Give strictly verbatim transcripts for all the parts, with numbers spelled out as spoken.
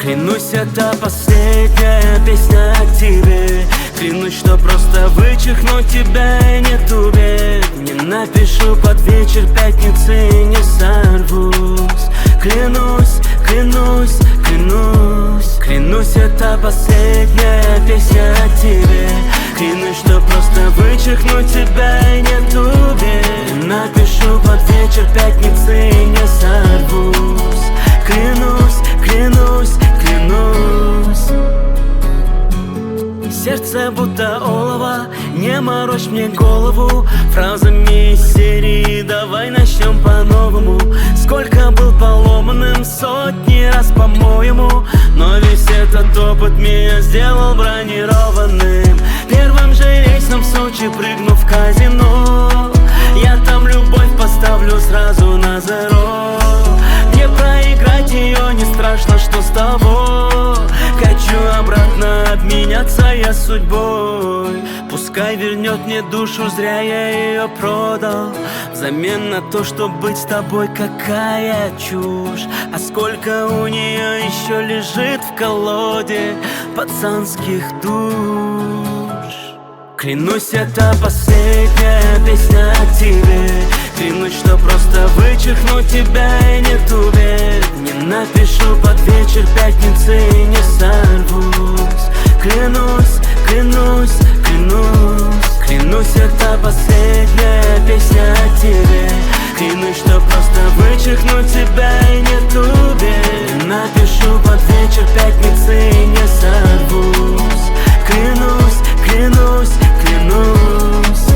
Клянусь, это последняя песня о тебе. Клянусь, что просто вычеркну тебя и нету бед. Не напишу под вечер пятницы и не сорвусь. Клянусь, клянусь, клянусь. Клянусь, это последняя песня о тебе. Клянусь, что просто вычеркну тебя и нету бед. Не напишу под вечер пятницы и не сорвусь. Клянусь, клянусь, клянусь. Сердце будто олово, не морочь мне голову фразами из серии «Давай начнем по-новому». Сколько был поломанным, сотни раз по-моему, но весь этот опыт меня сделал бронированным. Первым же рейсом в Сочи прыгну в казино. Я там любовь поставлю сразу на зеро. Мне проиграть ее не страшно, что с тобой. Хочу обратно обменяться я судьбой. Пускай вернет мне душу, зря я ее продал. Взамен на то, чтоб быть с тобой, какая чушь. А сколько у нее еще лежит в колоде пацанских душ. Клянусь, это последняя песня о тебе. Клянусь, что просто вычеркну тебя и нету бед. Не напишу под вечер пятницы и не сорвусь. Клянусь, клянусь, клянусь. Клянусь, это последняя песня о тебе. Клянусь, что просто вычеркну тебя и нету бед. Не напишу под вечер пятницы и не сорвусь. Клянусь, клянусь, клянусь.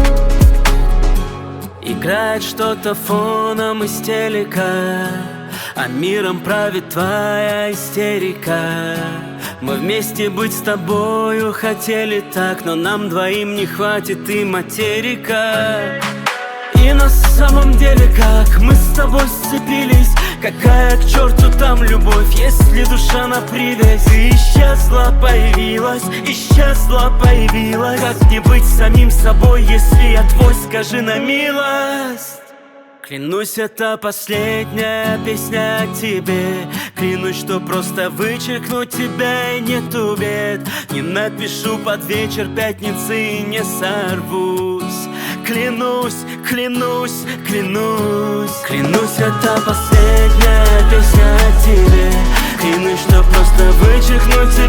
Играет что-то фоном из телека, а миром правит твоя истерика. Мы вместе быть с тобою хотели так, но нам двоим не хватит и материка. И на самом деле как мы с тобой сцепились? Какая к черту там любовь, если душа на привязь? Ты исчезла, появилась, исчезла, появилась. Как не быть самим собой, если я твой, скажи на милость? Клянусь, это последняя песня о тебе. Клянусь, что просто вычеркну тебя и нету бед. Не напишу под вечер пятницы и не сорвусь. Клянусь, клянусь, клянусь. Клянусь, это последняя песня о тебе. Клянусь, что просто вычеркну тебя